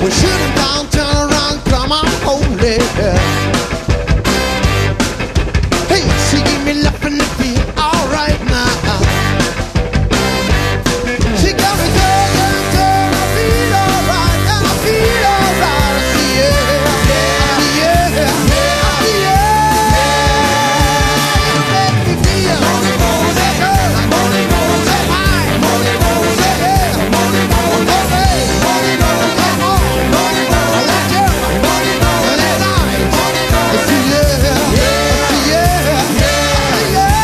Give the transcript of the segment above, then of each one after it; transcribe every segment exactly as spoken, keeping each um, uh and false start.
We shouldn't down, turn around, come on, holy. Hey, she give me love and it feel alright now. She got me girl, girl, girl, I feel alright, I feel alright. I see yeah, yeah, yeah, yeah, yeah. You make me feel money, money, girl, money, money, high, money, money, yeah, money, money, money, money, come on, money, money, let you, money, money, let I, money, money, I see yeah, yeah, I see yeah, yeah, yeah.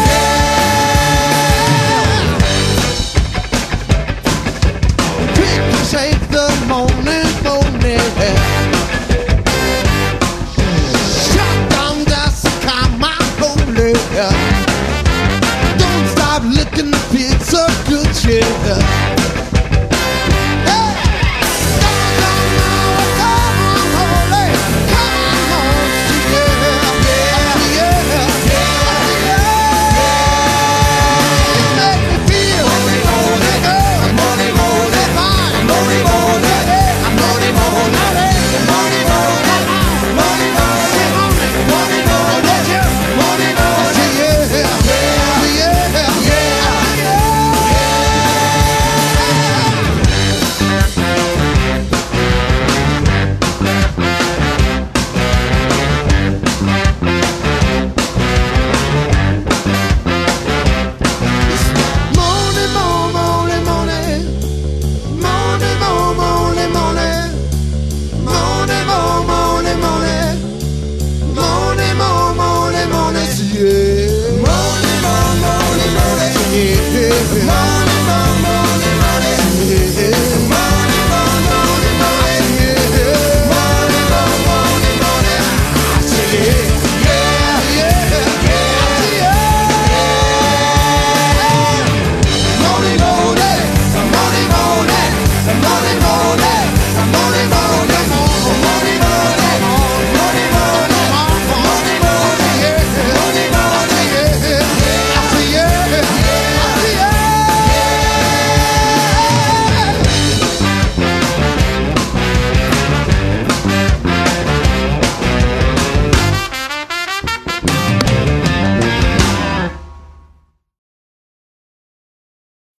Quick to save the morning, morning. Shut down, that's a calm, my holy. Don't stop looking, the pizza good, yeah.